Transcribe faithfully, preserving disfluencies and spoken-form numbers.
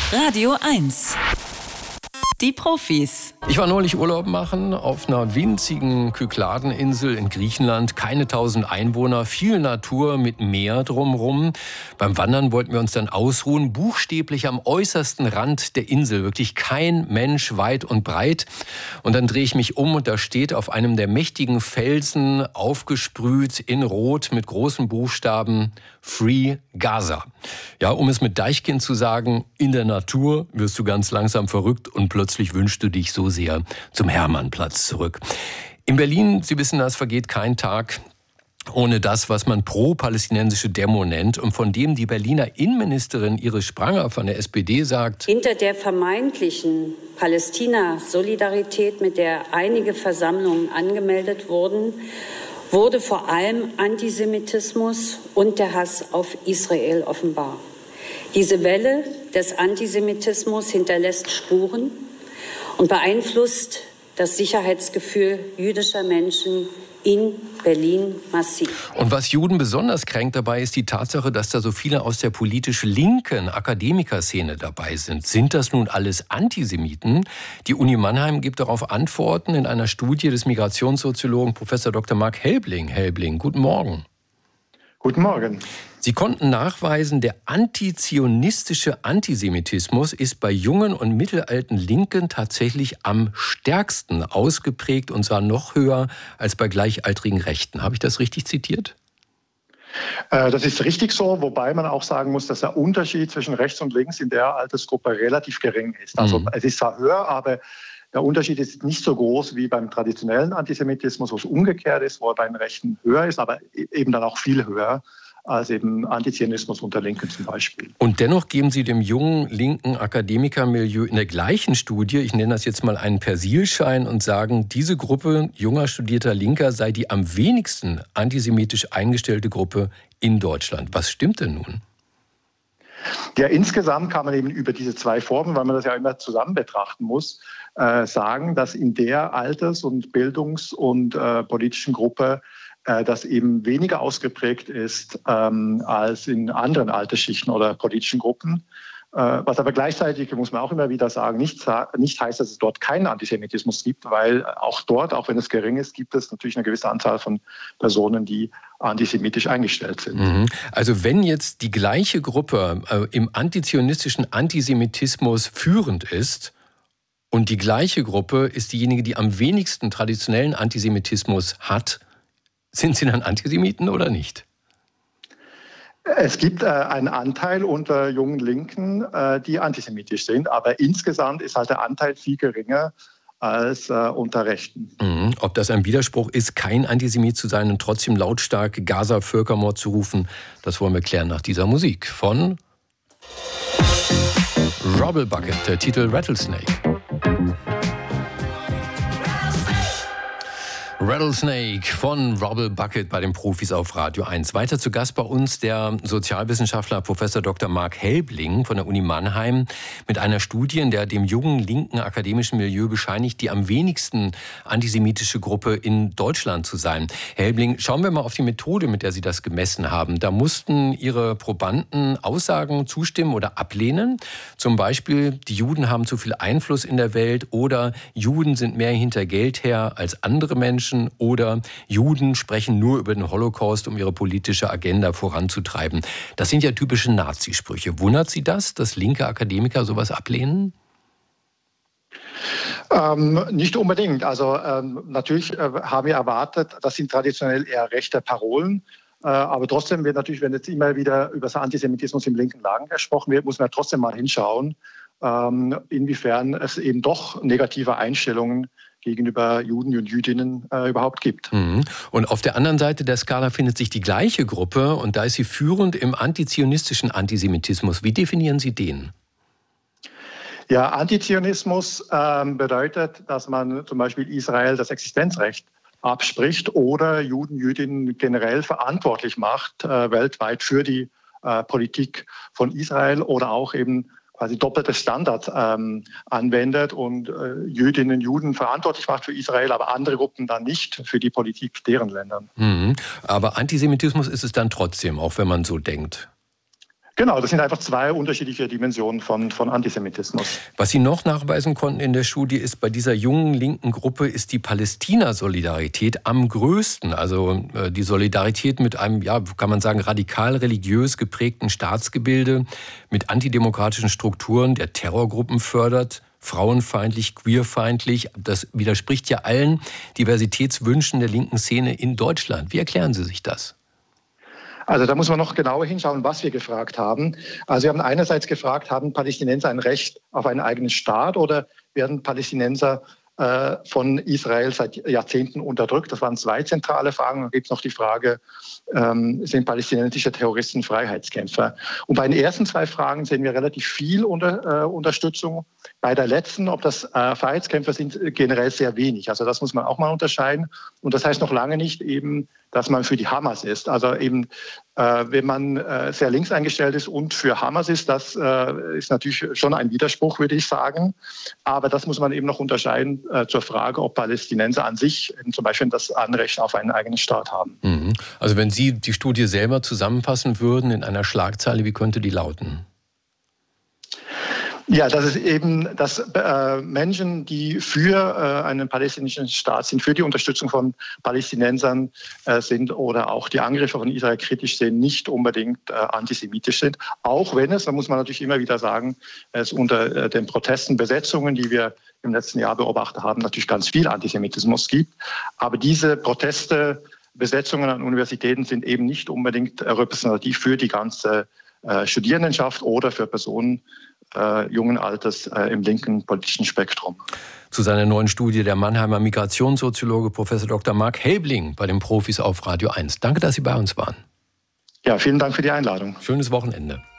Radio eins. Die Profis. Ich war neulich Urlaub machen auf einer winzigen Kykladeninsel in Griechenland. Keine tausend Einwohner, viel Natur mit Meer drumherum. Beim Wandern wollten wir uns dann ausruhen, buchstäblich am äußersten Rand der Insel. Wirklich kein Mensch, weit und breit. Und dann drehe ich mich um und da steht auf einem der mächtigen Felsen, aufgesprüht in Rot mit großen Buchstaben, Free Gaza. Ja, um es mit Deichkind zu sagen, in der Natur wirst du ganz langsam verrückt und plötzlich wünschst du dich so sehr zum Hermannplatz zurück. In Berlin, Sie wissen das, vergeht kein Tag ohne das, was man pro-palästinensische Demo nennt und von dem die Berliner Innenministerin Iris Spranger von der S P D sagt: Hinter der vermeintlichen Palästina-Solidarität, mit der einige Versammlungen angemeldet wurden, wurde vor allem Antisemitismus und der Hass auf Israel offenbar. Diese Welle des Antisemitismus hinterlässt Spuren und beeinflusst das Sicherheitsgefühl jüdischer Menschen in Berlin massiv. Und was Juden besonders kränkt dabei, ist die Tatsache, dass da so viele aus der politisch linken Akademikerszene dabei sind. Sind das nun alles Antisemiten? Die Uni Mannheim gibt darauf Antworten in einer Studie des Migrationssoziologen Professor Doktor Marc Helbling. Helbling, guten Morgen. Guten Morgen. Sie konnten nachweisen, der antizionistische Antisemitismus ist bei jungen und mittelalten Linken tatsächlich am stärksten ausgeprägt und zwar noch höher als bei gleichaltrigen Rechten. Habe ich das richtig zitiert? Das ist richtig so, wobei man auch sagen muss, dass der Unterschied zwischen rechts und links in der Altersgruppe relativ gering ist. Also mhm. es ist zwar höher, aber der Unterschied ist nicht so groß wie beim traditionellen Antisemitismus, wo es umgekehrt ist, wo er bei den Rechten höher ist, aber eben dann auch viel höher als eben Antizionismus unter Linken zum Beispiel. Und dennoch geben Sie dem jungen linken Akademikermilieu in der gleichen Studie, ich nenne das jetzt mal einen Persilschein, und sagen, diese Gruppe junger studierter Linker sei die am wenigsten antisemitisch eingestellte Gruppe in Deutschland. Was stimmt denn nun? Ja, insgesamt kann man eben über diese zwei Formen, weil man das ja immer zusammen betrachten muss, äh, sagen, dass in der Alters- und Bildungs- und äh, politischen Gruppe äh, das eben weniger ausgeprägt ist ähm, als in anderen Altersschichten oder politischen Gruppen. Äh, was aber gleichzeitig, muss man auch immer wieder sagen, nicht, nicht heißt, dass es dort keinen Antisemitismus gibt, weil auch dort, auch wenn es gering ist, gibt es natürlich eine gewisse Anzahl von Personen, die antisemitisch eingestellt sind. Mhm. Also wenn jetzt die gleiche Gruppe äh, im antizionistischen Antisemitismus führend ist und die gleiche Gruppe ist diejenige, die am wenigsten traditionellen Antisemitismus hat, sind sie dann Antisemiten oder nicht? Es gibt äh, einen Anteil unter jungen Linken, äh, die antisemitisch sind, aber insgesamt ist halt der Anteil viel geringer als äh, unter Rechten. Mhm. Ob das ein Widerspruch ist, kein Antisemit zu sein und trotzdem lautstark Gaza-Völkermord zu rufen, das wollen wir klären nach dieser Musik von Rubblebucket, der Titel Rattlesnake. Rattlesnake von Rubblebucket bei den Profis auf Radio eins. Weiter zu Gast bei uns der Sozialwissenschaftler Professor Doktor Marc Helbling von der Uni Mannheim mit einer Studie, in der dem jungen linken akademischen Milieu bescheinigt, die am wenigsten antisemitische Gruppe in Deutschland zu sein. Herr Helbling, schauen wir mal auf die Methode, mit der Sie das gemessen haben. Da mussten Ihre Probanden Aussagen zustimmen oder ablehnen. Zum Beispiel, die Juden haben zu viel Einfluss in der Welt oder Juden sind mehr hinter Geld her als andere Menschen. Oder Juden sprechen nur über den Holocaust, um ihre politische Agenda voranzutreiben. Das sind ja typische Nazisprüche. Wundert Sie das, dass linke Akademiker sowas ablehnen? Ähm, nicht unbedingt. Also ähm, natürlich äh, haben wir erwartet, das sind traditionell eher rechte Parolen. Äh, aber trotzdem wird natürlich, wenn jetzt immer wieder über den Antisemitismus im linken Lager gesprochen wird, muss man ja trotzdem mal hinschauen, ähm, inwiefern es eben doch negative Einstellungen gegenüber Juden und Jüdinnen äh, überhaupt gibt. Mhm. Und auf der anderen Seite der Skala findet sich die gleiche Gruppe und da ist sie führend im antizionistischen Antisemitismus. Wie definieren Sie den? Ja, Antizionismus ähm, bedeutet, dass man zum Beispiel Israel das Existenzrecht abspricht oder Juden, Jüdinnen generell verantwortlich macht, äh, weltweit für die äh, Politik von Israel oder auch eben quasi doppelte Standards ähm, anwendet und äh, Jüdinnen und Juden verantwortlich macht für Israel, aber andere Gruppen dann nicht für die Politik deren Ländern. Mhm. Aber Antisemitismus ist es dann trotzdem, auch wenn man so denkt. Genau, das sind einfach zwei unterschiedliche Dimensionen von, von Antisemitismus. Was Sie noch nachweisen konnten in der Studie ist, bei dieser jungen linken Gruppe ist die Palästina-Solidarität am größten. Also äh, die Solidarität mit einem, ja, kann man sagen, radikal religiös geprägten Staatsgebilde, mit antidemokratischen Strukturen, der Terrorgruppen fördert, frauenfeindlich, queerfeindlich. Das widerspricht ja allen Diversitätswünschen der linken Szene in Deutschland. Wie erklären Sie sich das? Also da muss man noch genauer hinschauen, was wir gefragt haben. Also wir haben einerseits gefragt, haben Palästinenser ein Recht auf einen eigenen Staat oder werden Palästinenser äh, von Israel seit Jahrzehnten unterdrückt? Das waren zwei zentrale Fragen. Dann gibt es noch die Frage, ähm, sind palästinensische Terroristen Freiheitskämpfer? Und bei den ersten zwei Fragen sehen wir relativ viel unter, äh, Unterstützung. Bei der letzten, ob das äh, Freiheitskämpfer sind, generell sehr wenig. Also das muss man auch mal unterscheiden. Und das heißt noch lange nicht eben, dass man für die Hamas ist. Also eben, äh, wenn man äh, sehr links eingestellt ist und für Hamas ist, das äh, ist natürlich schon ein Widerspruch, würde ich sagen. Aber das muss man eben noch unterscheiden äh, zur Frage, ob Palästinenser an sich äh, zum Beispiel das Anrecht auf einen eigenen Staat haben. Mhm. Also wenn Sie die Studie selber zusammenfassen würden in einer Schlagzeile, wie könnte die lauten? Ja, das ist eben, dass äh, Menschen, die für äh, einen palästinensischen Staat sind, für die Unterstützung von Palästinensern äh, sind oder auch die Angriffe von Israel kritisch sehen, nicht unbedingt äh, antisemitisch sind. Auch wenn es, da muss man natürlich immer wieder sagen, es unter äh, den Protesten, Besetzungen, die wir im letzten Jahr beobachtet haben, natürlich ganz viel Antisemitismus gibt. Aber diese Proteste, Besetzungen an Universitäten sind eben nicht unbedingt äh, repräsentativ für die ganze äh, Studierendenschaft oder für Personen Äh, jungen Alters äh, im linken politischen Spektrum. Zu seiner neuen Studie der Mannheimer Migrationssoziologe Professor Doktor Marc Helbling bei den Profis auf Radio eins. Danke, dass Sie bei uns waren. Ja, vielen Dank für die Einladung. Schönes Wochenende.